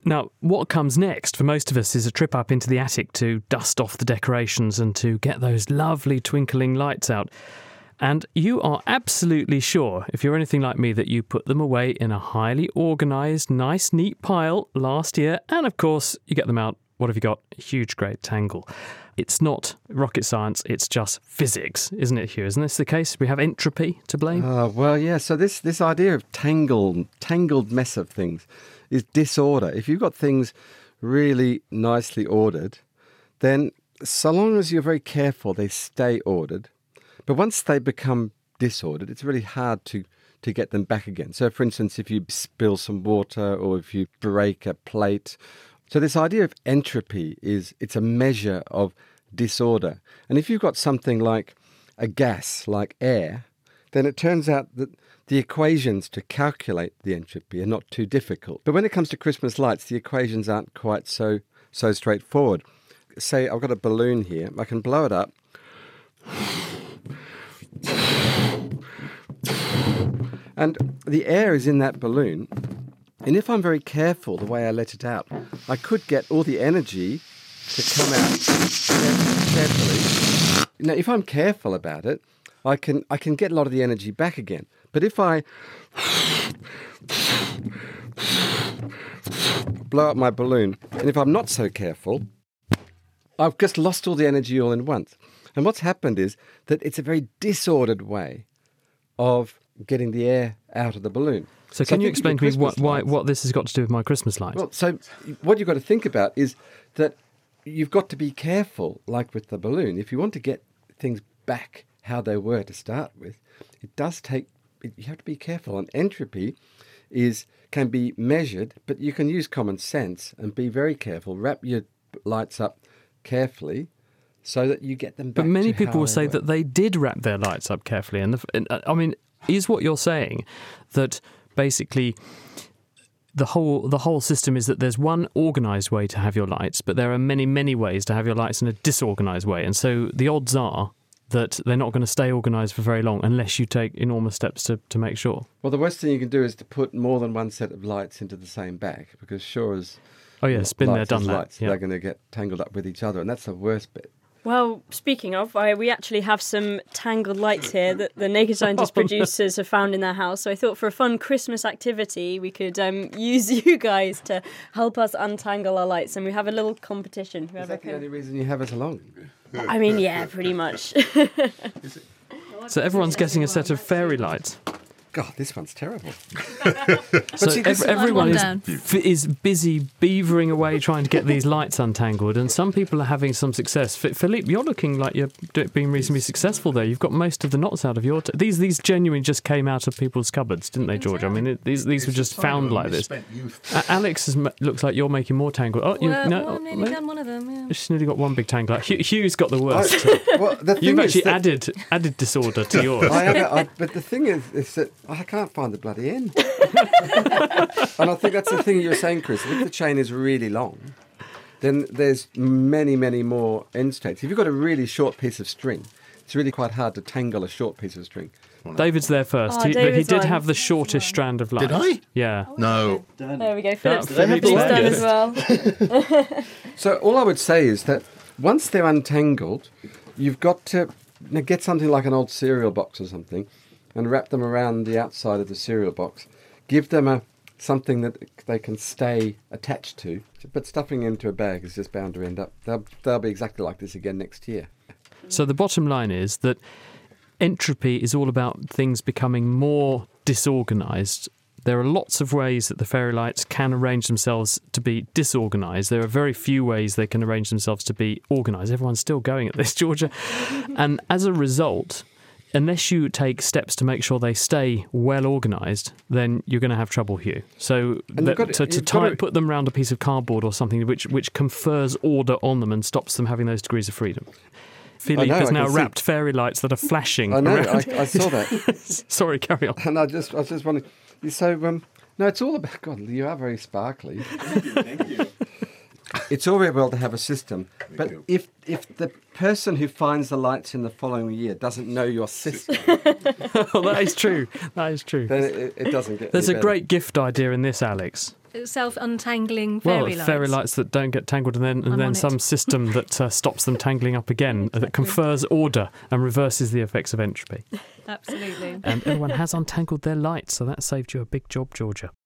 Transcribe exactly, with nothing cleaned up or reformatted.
Now, what comes next for most of us is a trip up into the attic to dust off the decorations and to get those lovely twinkling lights out. And you are absolutely sure, if you're anything like me, that you put them away in a highly organised, nice, neat pile last year. And of course, you get them out. What have you got? A huge, great tangle. It's not rocket science, it's just physics, isn't it, Hugh? Isn't this the case? We have entropy to blame? Uh, well, yeah, so this, this idea of tangled, tangled mess of things is disorder. If you've got things really nicely ordered, then so long as you're very careful, they stay ordered. But once they become disordered, it's really hard to, to get them back again. So, for instance, if you spill some water or if you break a plate. So this idea of entropy is it's a measure of disorder. And if you've got something like a gas, like air, then it turns out that the equations to calculate the entropy are not too difficult. But when it comes to Christmas lights, the equations aren't quite so so straightforward. Say I've got a balloon here. I can blow it up. And the air is in that balloon. And if I'm very careful the way I let it out, I could get all the energy to come out carefully. Now, if I'm careful about it, I can I can get a lot of the energy back again. But if I blow up my balloon, and if I'm not so careful, I've just lost all the energy all in once. And what's happened is that it's a very disordered way of getting the air out of the balloon. So, So can I you think explain with to me your what, Christmas why, lights- what this has got to do with my Christmas lights? Well, so what you've got to think about is that you've got to be careful, like with the balloon. If you want to get things back how they were to start with, it does take, you have to be careful. And entropy is can be measured, but you can use common sense and be very careful. Wrap your lights up carefully so that you get them back But many to people how will they say were. that they did wrap their lights up carefully. And, the, and uh, I mean, is what you're saying that basically the whole the whole system is that there's one organised way to have your lights, but there are many, many ways to have your lights in a disorganised way. And so the odds are that they're not going to stay organised for very long unless you take enormous steps to, to make sure. Well, the worst thing you can do is to put more than one set of lights into the same bag, because sure as Oh, yes, been there, lights done is that. lights, Yeah. they're going to get tangled up with each other, and that's the worst bit. Well, speaking of, I, we actually have some tangled lights here that the Naked Scientist producers have found in their house. So I thought for a fun Christmas activity, we could um, use you guys to help us untangle our lights. And we have a little competition. Is Whoever that the can... only reason you have us along? I mean, yeah, pretty much. So everyone's getting a set of fairy lights. God, this one's terrible. So see, this ev- is- everyone One is, down. f- is busy beavering away trying to get these lights untangled, and some people are having some success. F- Philippe, you're looking like you're do- being reasonably successful there. You've got most of the knots out of your... T- these these genuinely just came out of people's cupboards, didn't they, George? I mean, it, these these were just found like this. A- Alex is, ma- looks like you're making more tangle. Oh, you Well, no, well, I've nearly no, done one of them, yeah. she's nearly got one big tangle. Hugh, Hugh's got the worst. I, well, the thing You've is actually that- added added disorder to yours. I have, I, but the thing is, is that I can't find the bloody end. And I think that's the thing you were saying, Chris. If the chain is really long, then there's many, many more end states. If you've got a really short piece of string, it's really quite hard to tangle a short piece of string. David's there first, Oh, he, but he David's did one. have the shortest strand of light. Did I? Yeah. No. There we go. Philip's, Philip's Philip's done done. as well. So all I would say is that once they're untangled, you've got to now get something like an old cereal box or something and wrap them around the outside of the cereal box. Give them a something that they can stay attached to. But stuffing into a bag is just bound to end up... They'll, they'll be exactly like this again next year. So the bottom line is that entropy is all about things becoming more disorganised. There are lots of ways that the fairy lights can arrange themselves to be disorganised. There are very few ways they can arrange themselves to be organised. Everyone's still going at this, Georgia. And as a result, unless you take steps to make sure they stay well organised, then you're going to have trouble, Hugh. So And you've that, got to, to- to you've tie, got to- put them around a piece of cardboard or something which, which confers order on them and stops them having those degrees of freedom. Philippe know, has I now can see. wrapped fairy lights that are flashing I know, around. I, I saw that. Sorry, carry on. And I just, I was just wondering... So, um, no, it's all about... God, you are very sparkly. Thank you. It's all very well to have a system, but if if the person who finds the lights in the following year doesn't know your system, Oh, that is true. That is true. then it, it doesn't get There's any a better. great gift idea in this, Alex. self-untangling Well, fairy lights. fairy lights that don't get tangled, and then and I'm then on some it. system that uh, stops them tangling up again, that confers order and reverses the effects of entropy. Absolutely. And everyone has untangled their lights, so that saved you a big job, Georgia.